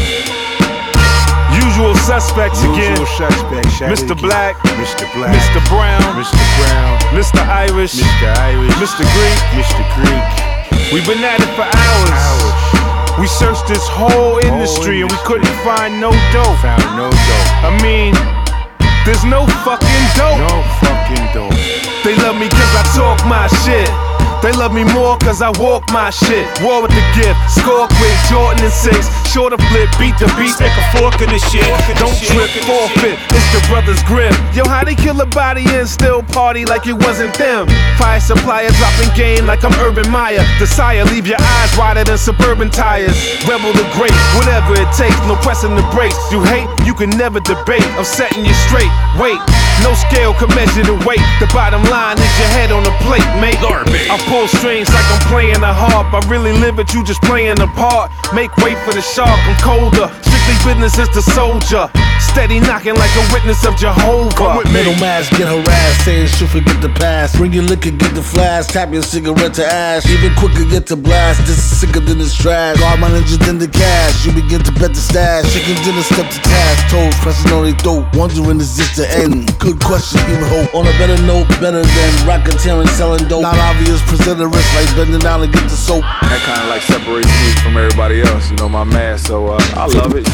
Usual suspects again. Mr. Black, Mr. Brown, Mr. Irish, Mr. Greek. We've been at it for hours. We searched this whole industry and we couldn't find no dope. I mean, there's no fucking dope. They love me cause I talk my shit. They love me more cause I walk my shit. War with the gift, score quick, Jordan and 6. Short of flip, beat the beat, stick a fork in the shit. Don't trip, forfeit, it's the brother's grip. Yo, how they kill a body and still party like it wasn't them? Fire supplier dropping game like I'm Urban Meyer. The sire, leave your eyes wider than suburban tires. Rebel the great, whatever it takes, no pressing the brakes. You hate, you can never debate. I'm setting you straight, wait. No scale can measure the weight. The bottom line is your head on the plate, mate. I pull strings like I'm playing a harp. I really live it, you just playing a part. Make way for the shark, I'm colder. Strictly business is the soldier. Steady knocking like a witness of Jehovah. Middlemass get harassed, saying should forget the past. Bring your liquor, get the flash, tap your cigarette to ash. Even quicker get to blast, this is sicker than this trash. God manager than the cash, you begin to bet the stash. Chicken dinner step to task, toes pressing on their throat. Wondering is this the end? Good question, even hope. On a better note, better than racketeering, selling dope. Not obvious, present a risk like bending down to get the soap. That kind of like separates me from everybody else, you know, my man, so I love it.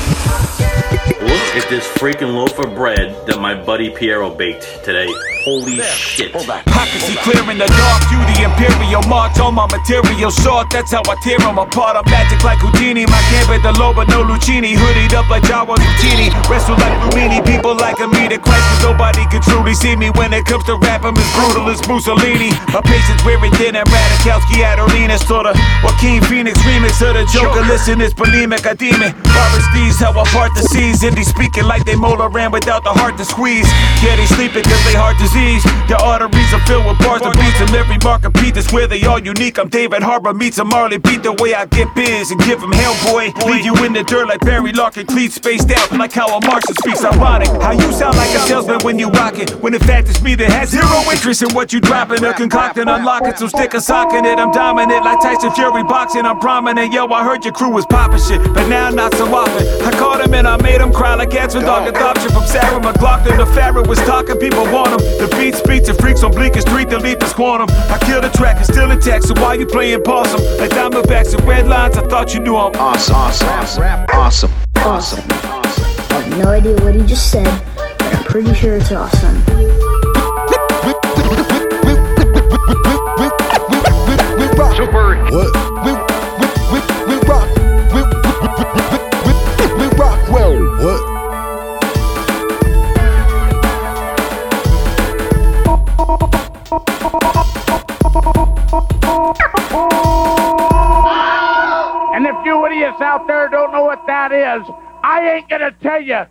Look at this freaking loaf of bread that my buddy Piero baked today. Holy shit. I can see clear in the dark, you the imperial march on my material short. That's how I tear them apart. I'm magic like Houdini. My camp at the low, but no Lucchini. Hoodied up like Jawa Zucchini. Wrestle like Lumini. People like me to Christ, cause nobody can truly see me. When it comes to rap, I'm as brutal as Mussolini. My patience wearing thin and Radikowski Adolina. Sorta Joaquin Phoenix remix of the Joker. Listen, it's bulimic, I demon. Forest these, how I part the seas. Indie speaking like they molar ran without the heart to squeeze. Yeah, they sleeping cause they heart disease. Their arteries are filled with bars and beats. And every mark of beat is where they all unique. I'm David Harbour meets a Marley beat. The way I get biz and give them hell, boy. Leave you in the dirt like Barry Larkin. Cleats spaced out like how a Martian speaks. Ironic how you sound like a salesman when you rock it. When in fact it's me that has zero interest in what you dropping or concocting. Unlocking some stick and socking it. I'm dominant like Tyson Fury boxing. I'm prominent. Yo, I heard your crew was popping shit, but now not so often. I caught him and I made him cry like cats with dog adoption. From Sarah McLaughlin to Farrah was talking. People want him. The beat speaks to freaks on Bleakest Street. The leap is quantum. I kill the track, it's still intact. So why you playing possum? Like Diamondbacks and red lines. I thought you knew I'm awesome. I have no idea what he just said, but I'm pretty sure it's awesome. Super. What? We rock. We rock well. What? And if you idiots out there don't know what that is, I ain't gonna tell you.